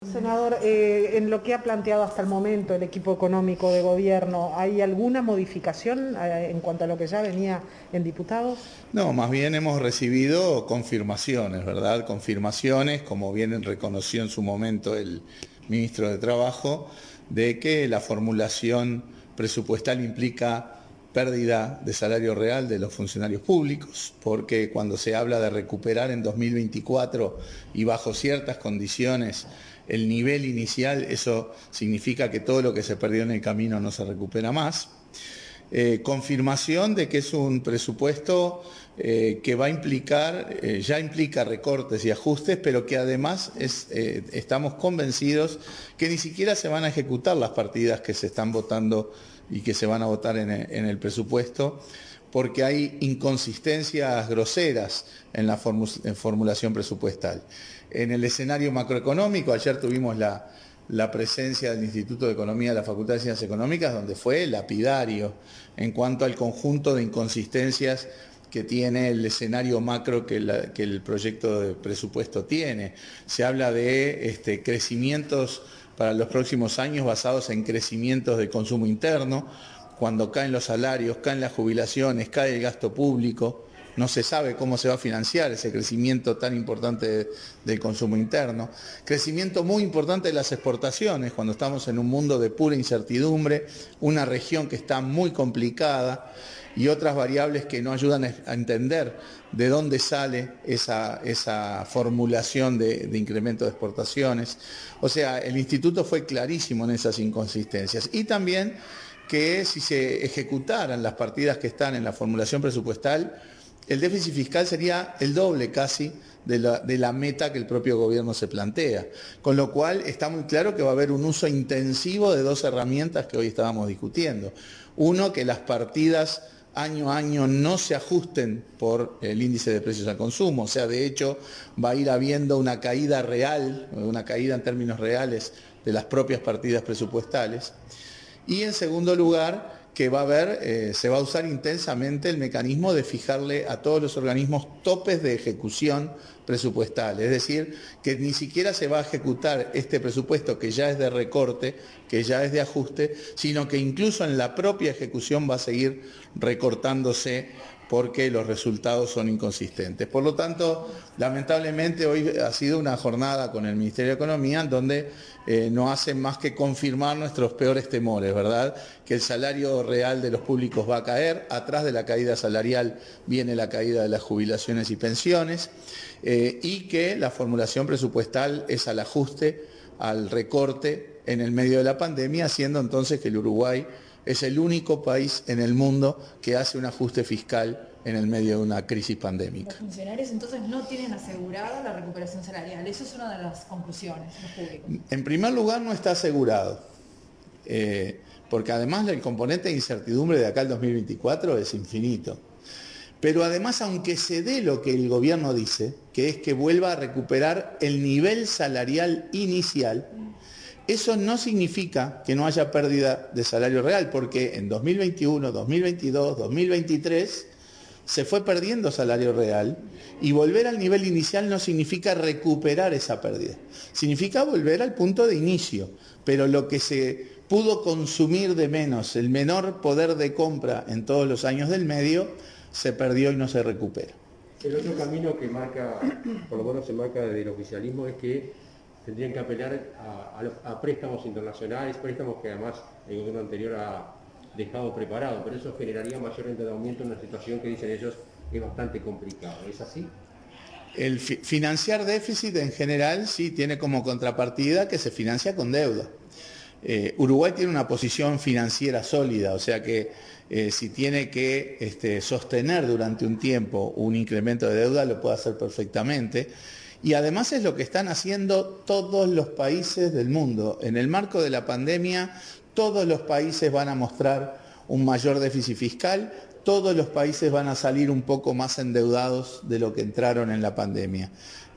Senador, en lo que ha planteado hasta el momento el equipo económico de gobierno, ¿hay alguna modificación en cuanto a lo que ya venía en diputados? No, más bien hemos recibido confirmaciones, ¿verdad? Confirmaciones, como bien reconoció en su momento el ministro de Trabajo, de que la formulación presupuestal implica pérdida de salario real de los funcionarios públicos, porque cuando se habla de recuperar en 2024 y bajo ciertas condiciones el nivel inicial, eso significa que todo lo que se perdió en el camino no se recupera más. Confirmación de que es un presupuesto que va a implicar, ya implica recortes y ajustes, pero que además estamos convencidos que ni siquiera se van a ejecutar las partidas que se están votando y que se van a votar en el presupuesto, porque hay inconsistencias groseras en la formulación presupuestal. En el escenario macroeconómico, ayer tuvimos la presencia del Instituto de Economía de la Facultad de Ciencias Económicas, donde fue lapidario en cuanto al conjunto de inconsistencias que tiene el escenario macro que el proyecto de presupuesto tiene. Se habla de crecimientos para los próximos años basados en crecimientos del consumo interno, cuando caen los salarios, caen las jubilaciones, cae el gasto público. No se sabe cómo se va a financiar ese crecimiento tan importante del consumo interno. Crecimiento muy importante de las exportaciones, cuando estamos en un mundo de pura incertidumbre, una región que está muy complicada y otras variables que no ayudan a entender de dónde sale esa formulación de incremento de exportaciones. O sea, el instituto fue clarísimo en esas inconsistencias. Y también que si se ejecutaran las partidas que están en la formulación presupuestal, el déficit fiscal sería el doble casi de la meta que el propio gobierno se plantea. Con lo cual está muy claro que va a haber un uso intensivo de dos herramientas que hoy estábamos discutiendo. Uno, que las partidas año a año no se ajusten por el índice de precios al consumo. O sea, de hecho, va a ir habiendo una caída real, una caída en términos reales de las propias partidas presupuestales. Y en segundo lugar, que va a haber, se va a usar intensamente el mecanismo de fijarle a todos los organismos topes de ejecución presupuestal. Es decir, que ni siquiera se va a ejecutar este presupuesto que ya es de recorte, que ya es de ajuste, sino que incluso en la propia ejecución va a seguir recortándose porque los resultados son inconsistentes. Por lo tanto, lamentablemente hoy ha sido una jornada con el Ministerio de Economía en donde no hacen más que confirmar nuestros peores temores, ¿verdad? Que el salario real de los públicos va a caer, atrás de la caída salarial viene la caída de las jubilaciones y pensiones, y que la formulación presupuestal es al ajuste, al recorte en el medio de la pandemia, haciendo entonces que el Uruguay es el único país en el mundo que hace un ajuste fiscal en el medio de una crisis pandémica. Los funcionarios entonces no tienen asegurada la recuperación salarial. Eso es una de las conclusiones, los públicos. En primer lugar, no está asegurado, porque además el componente de incertidumbre de acá al 2024 es infinito. Pero además, aunque se dé lo que el gobierno dice, que es que vuelva a recuperar el nivel salarial inicial, eso no significa que no haya pérdida de salario real, porque en 2021, 2022, 2023 se fue perdiendo salario real y volver al nivel inicial no significa recuperar esa pérdida, significa volver al punto de inicio, pero lo que se pudo consumir de menos, el menor poder de compra en todos los años del medio, se perdió y no se recupera. El otro camino que marca, por lo menos se marca desde el oficialismo, es que tendrían que apelar a préstamos internacionales, préstamos que además el gobierno anterior ha dejado preparado, pero eso generaría mayor endeudamiento en una situación que dicen ellos es bastante complicada. ¿Es así? El financiar déficit en general sí tiene como contrapartida que se financia con deuda. Uruguay tiene una posición financiera sólida, o sea que si tiene que sostener durante un tiempo un incremento de deuda lo puede hacer perfectamente. Y además es lo que están haciendo todos los países del mundo. En el marco de la pandemia, todos los países van a mostrar un mayor déficit fiscal, todos los países van a salir un poco más endeudados de lo que entraron en la pandemia.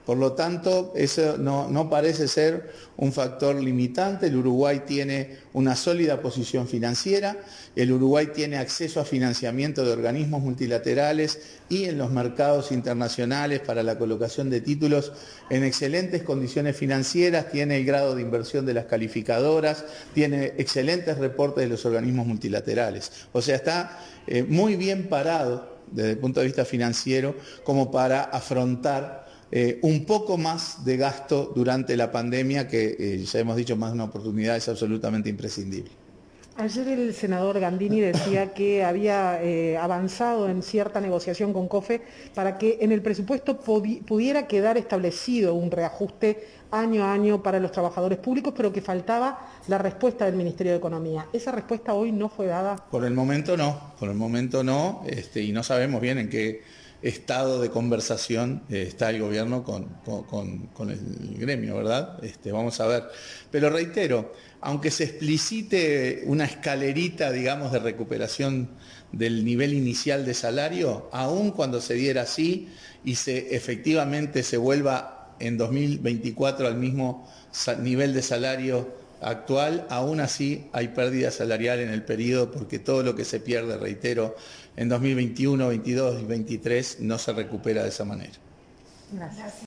Por lo tanto, eso no parece ser un factor limitante. El Uruguay tiene una sólida posición financiera, el Uruguay tiene acceso a financiamiento de organismos multilaterales y en los mercados internacionales para la colocación de títulos en excelentes condiciones financieras, tiene el grado de inversión de las calificadoras, tiene excelentes reportes de los organismos multilaterales. O sea, está muy bien parado desde el punto de vista financiero como para afrontar un poco más de gasto durante la pandemia que, ya hemos dicho más de una oportunidad, es absolutamente imprescindible. Ayer el senador Gandini decía que había avanzado en cierta negociación con COFE para que en el presupuesto pudiera quedar establecido un reajuste año a año para los trabajadores públicos, pero que faltaba la respuesta del Ministerio de Economía. ¿Esa respuesta hoy no fue dada? Por el momento no, y no sabemos bien en qué estado de conversación está el gobierno con el gremio, ¿verdad? Vamos a ver. Pero reitero, aunque se explicite una escalerita, digamos, de recuperación del nivel inicial de salario, aun cuando se diera así y efectivamente se vuelva en 2024 al mismo nivel de salario actual, aún así hay pérdida salarial en el periodo porque todo lo que se pierde, reitero, en 2021, 2022 y 2023 no se recupera de esa manera. Gracias.